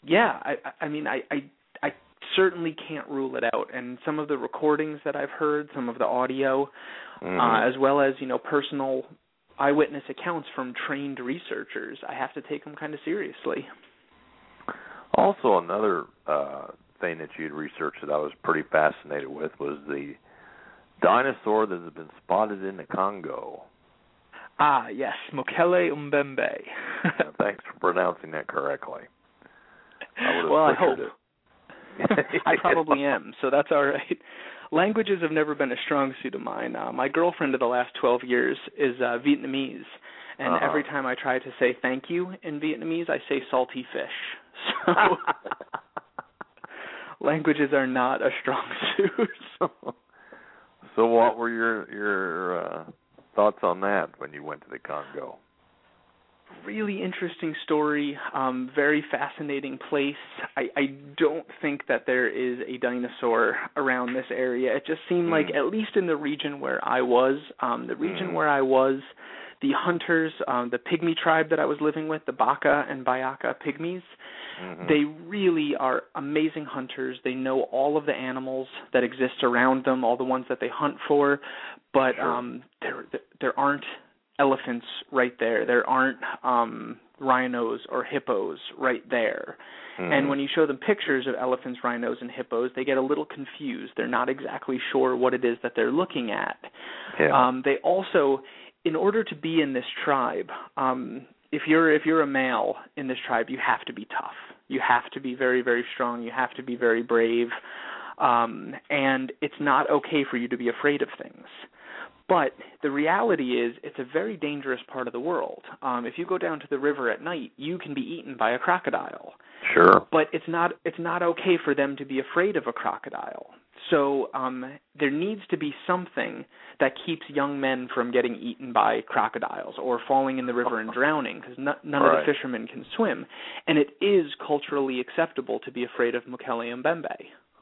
certainly can't rule it out. And some of the recordings that I've heard, some of the audio, as well as personal eyewitness accounts from trained researchers, I have to take them kind of seriously. Also, another thing that you'd researched that I was pretty fascinated with was the dinosaur that has been spotted in the Congo. Ah, yes, Mokele Mbembe. Thanks for pronouncing that correctly. I hope. I probably am, so that's all right. Languages have never been a strong suit of mine. My girlfriend of the last 12 years is Vietnamese, and every time I try to say thank you in Vietnamese, I say salty fish. So languages are not a strong suit. So what were your thoughts on that when you went to the Congo? Really interesting story, very fascinating place. I don't think that there is a dinosaur around this area. It just seemed like, at least in the region where I was, the hunters, the pygmy tribe that I was living with, the Baka and Bayaka pygmies, they really are amazing hunters. They know all of the animals that exist around them, all the ones that they hunt for, but there aren't elephants right there. There aren't rhinos or hippos right there. And when you show them pictures of elephants, rhinos, and hippos, they get a little confused. They're not exactly sure what it is that they're looking at. They also, in order to be in this tribe, if you're a male in this tribe, you have to be tough. You have to be very, very strong. You have to be very brave. And it's not okay for you to be afraid of things. But the reality is, it's a very dangerous part of the world. If you go down to the river at night, you can be eaten by a crocodile. Sure. But it's not okay for them to be afraid of a crocodile. So there needs to be something that keeps young men from getting eaten by crocodiles or falling in the river and drowning, because none of the fishermen can swim. And it is culturally acceptable to be afraid of Mokele Mbembe.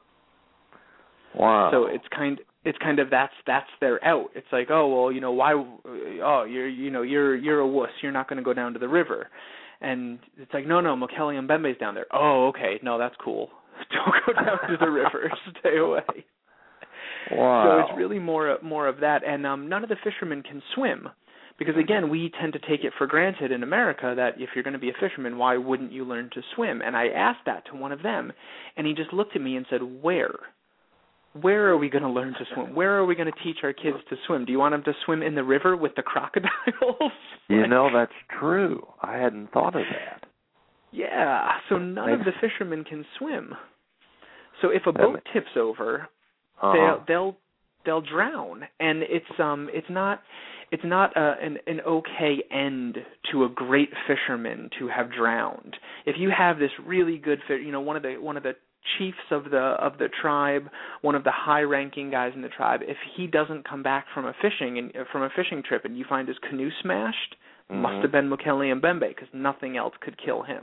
Wow. So it's kind of that's their out. It's like, oh well, why? Oh, you're a wuss. You're not going to go down to the river. And it's like, no, Mokele Mbembe's down there. Oh, okay, no, that's cool. Don't go down to the river. Stay away. Wow. So it's really more of that. And none of the fishermen can swim, because again, we tend to take it for granted in America that if you're going to be a fisherman, why wouldn't you learn to swim? And I asked that to one of them, and he just looked at me and said, Where are we going to learn to swim? Where are we going to teach our kids to swim? Do you want them to swim in the river with the crocodiles? That's true. I hadn't thought of that. Yeah, so none of the fishermen can swim. So if a boat tips over, they'll drown, and it's not an okay end to a great fisherman to have drowned. If you have this really good one of the chiefs of the tribe, one of the high-ranking guys in the tribe, if he doesn't come back from a fishing trip and you find his canoe smashed, must have been Mokele Mbembe, because nothing else could kill him.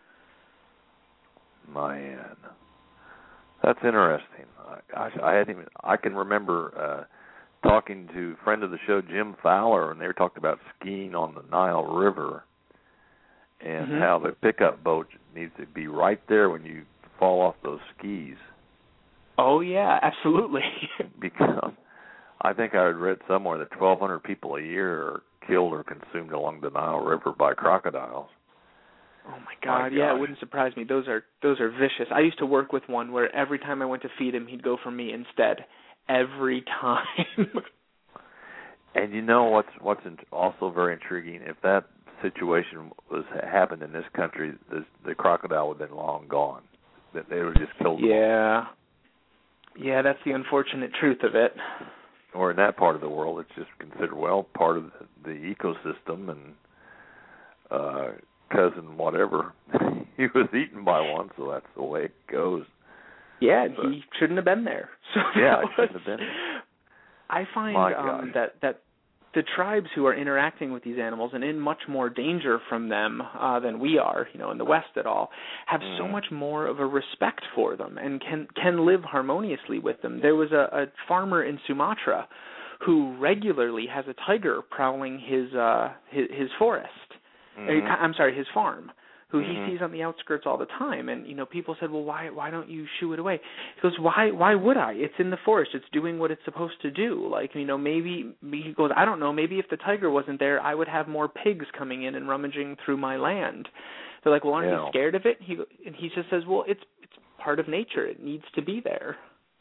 Man, that's interesting. I can remember talking to a friend of the show, Jim Fowler, and they were talking about skiing on the Nile River and how the pickup boat needs to be right there when you fall off those skis. Oh, yeah, absolutely. Because I think I had read somewhere that 1,200 people a year are killed or consumed along the Nile River by crocodiles. Oh, my God, yeah, it wouldn't surprise me. Those are vicious. I used to work with one where every time I went to feed him, he'd go for me instead. Every time. And what's also very intriguing, if that situation happened in this country, the crocodile would have been long gone. that they would just kill them. Yeah, that's the unfortunate truth of it. Or in that part of the world, it's just considered, well, part of the ecosystem, and cousin whatever, he was eaten by one, so that's the way it goes. Yeah, but he shouldn't have been there. So yeah, he shouldn't have been there. I find that the tribes who are interacting with these animals and in much more danger from them than we are, in the West at all, have so much more of a respect for them and can live harmoniously with them. There was a farmer in Sumatra who regularly has a tiger prowling his forest. I'm sorry, his farm, who he sees on the outskirts all the time. And, people said, well, why don't you shoo it away? He goes, why would I? It's in the forest. It's doing what it's supposed to do. Like, maybe, he goes, I don't know, maybe if the tiger wasn't there, I would have more pigs coming in and rummaging through my land. They're like, well, aren't you scared of it? And he just says, well, it's part of nature. It needs to be there.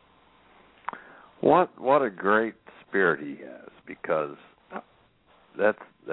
What a great spirit he has, because that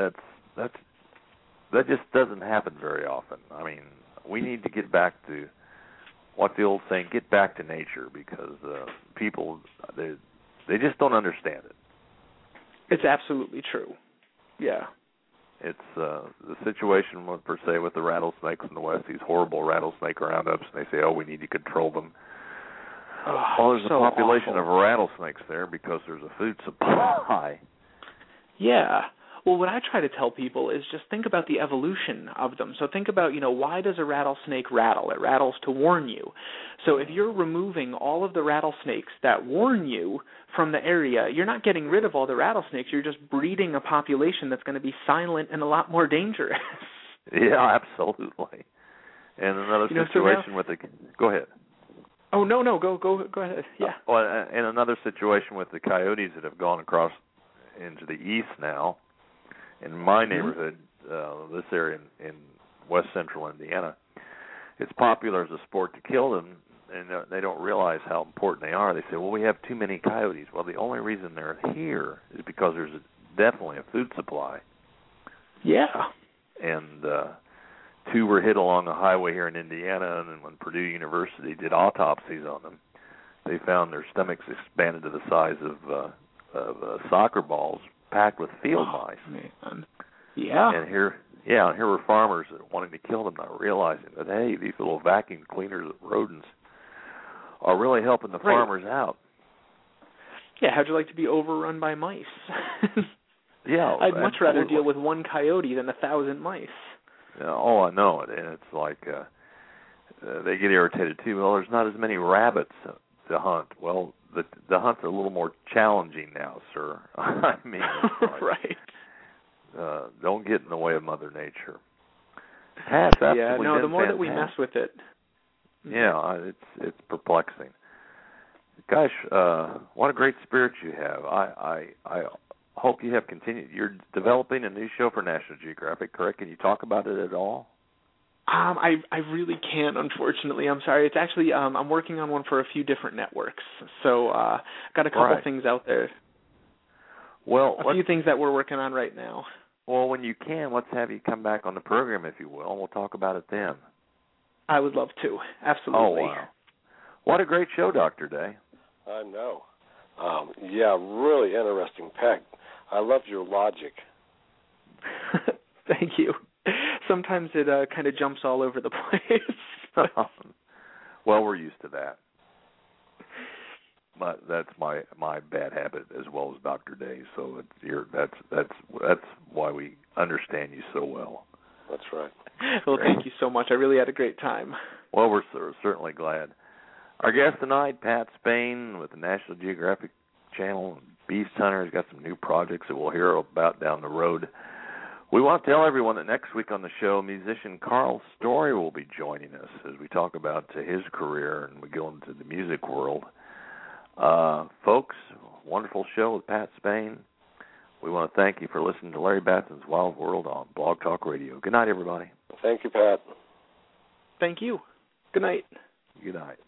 just doesn't happen very often. I mean, we need to get back to what the old saying, get back to nature, because people, they just don't understand it. It's absolutely true. Yeah. It's the situation, with the rattlesnakes in the West, these horrible rattlesnake roundups, and they say, we need to control them. Well, there's a population of rattlesnakes there because there's a food supply. Yeah. Well, what I try to tell people is just think about the evolution of them. So think about, why does a rattlesnake rattle? It rattles to warn you. So if you're removing all of the rattlesnakes that warn you from the area, you're not getting rid of all the rattlesnakes. You're just breeding a population that's going to be silent and a lot more dangerous. Yeah, absolutely. And another situation with the... Go ahead. Oh, no, go ahead. Yeah. Well, and another situation with the coyotes that have gone across into the east now. In my neighborhood, this area in west central Indiana, it's popular as a sport to kill them, and they don't realize how important they are. They say, well, we have too many coyotes. Well, the only reason they're here is because there's definitely a food supply. Yeah. And two were hit along a highway here in Indiana, and when Purdue University did autopsies on them, they found their stomachs expanded to the size of soccer balls, packed with field mice. Man. Yeah. And here were farmers wanting to kill them, not realizing that, hey, these little vacuum cleaners of rodents are really helping the farmers out. Yeah, how'd you like to be overrun by mice? Yeah. I'd much rather deal with one coyote than 1,000 mice. Oh, I know it. And it's like they get irritated, too. Well, there's not as many rabbits to hunt. Well, the hunts are a little more challenging now, sir. I mean, like, right. Don't get in the way of Mother Nature. The more that we mess with it. Yeah, it's perplexing. Gosh, what a great spirit you have. I hope you have continued. You're developing a new show for National Geographic, correct? Can you talk about it at all? I really can't, unfortunately. I'm sorry. It's actually I'm working on one for a few different networks, so got a couple things out there. Well, a few things that we're working on right now. Well, when you can, let's have you come back on the program, if you will, and we'll talk about it then. I would love to. Absolutely. Oh, wow. What a great show, Dr. Day. I know. Yeah, really interesting, Pat. I loved your logic. Thank you. Sometimes it kind of jumps all over the place. Well, we're used to that. But that's my bad habit as well as Dr. Day's. So that's why we understand you so well. That's right. Well, thank you so much. I really had a great time. Well, we're certainly glad. Our guest tonight, Pat Spain, with the National Geographic Channel, Beast Hunter, has got some new projects that we'll hear about down the road. We want to tell everyone that next week on the show, musician Carl Story will be joining us as we talk about his career and we go into the music world. Folks, wonderful show with Pat Spain. We want to thank you for listening to Larry Batson's Wild World on Blog Talk Radio. Good night, everybody. Thank you, Pat. Thank you. Good night. Good night.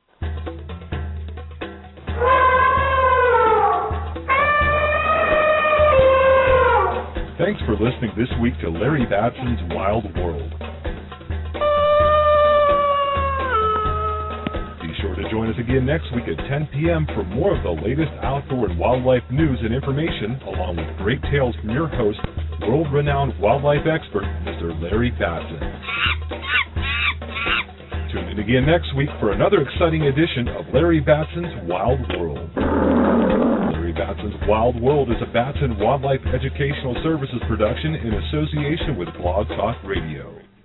Thanks for listening this week to Larry Batson's Wild World. Join us again next week at 10 p.m. for more of the latest outdoor and wildlife news and information, along with great tales from your host, world-renowned wildlife expert, Mr. Larry Batson. Tune in again next week for another exciting edition of Larry Batson's Wild World. Larry Batson's Wild World is a Batson Wildlife Educational Services production in association with Blog Talk Radio.